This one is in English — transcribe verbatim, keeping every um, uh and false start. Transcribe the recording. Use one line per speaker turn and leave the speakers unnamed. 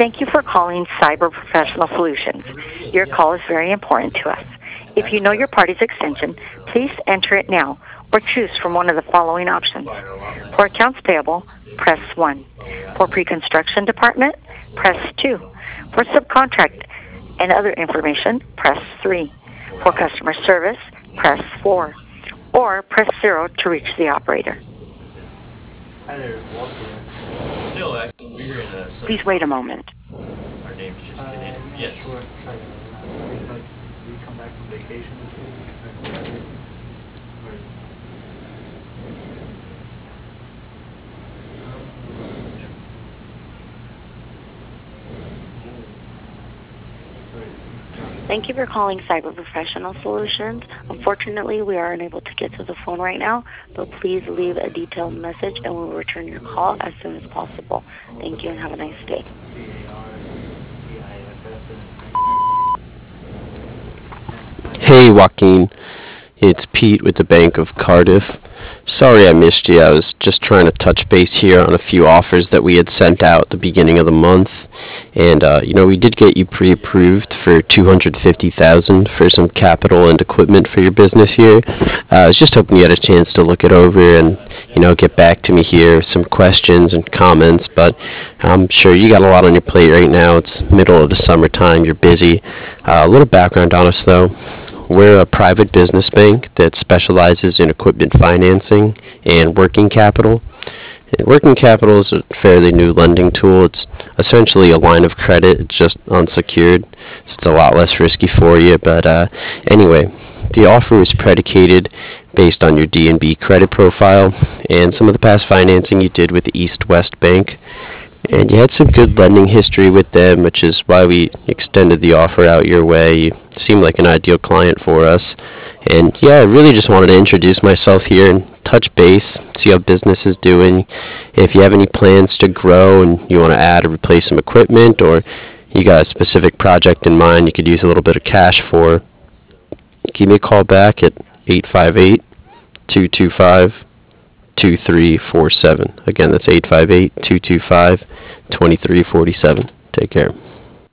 Thank you for calling Cyber Professional Solutions. Your call is very important to us. If you know your party's extension, please enter it now or choose from one of the following options. For accounts payable, press one. For pre-construction department, press two. For subcontract and other information, press three. For customer service, press four. Or press zero to reach the operator.
Hi there, Walter. No, actually, we're in a...
Please wait a moment.
Our name's just
Uh,
Canadian.
I'm not
Yes.
sure. Sorry, uh, we, like, we come back from vacation this week. Or-
Thank you for calling Cyber Professional Solutions. Unfortunately, we are unable to get to the phone right now, but please leave a detailed message and we'll return your call as soon as possible. Thank you and have a nice day.
C A R T I F F.
Hey Joaquin, it's Pete with the Bank of Cardiff. Sorry I missed you. I was just trying to touch base here on a few offers that we had sent out at the beginning of the month. And, uh, you know, we did get you pre-approved for two hundred fifty thousand dollars for some capital and equipment for your business here. Uh, I was just hoping you had a chance to look it over and, you know, get back to me here with some questions and comments. But I'm sure you got a lot on your plate right now. It's middle of the summertime. You're busy. Uh, a little background on us, though. We're a private business bank that specializes in equipment financing and working capital. And working capital is a fairly new lending tool. It's essentially a line of credit. It's just unsecured, so it's a lot less risky for you. But uh, anyway, the offer is predicated based on your D N B credit profile and some of the past financing you did with East West Bank. And you had some good lending history with them, which is why we extended the offer out your way. You seem like an ideal client for us. And yeah, I really just wanted to introduce myself here and touch base, see how business is doing. If you have any plans to grow and you want to add or replace some equipment, or you got a specific project in mind you could use a little bit of cash for, give me a call back at eight five eight, two two five, two three four seven. Again, that's eight five eight, two two five, two three four seven. Take care.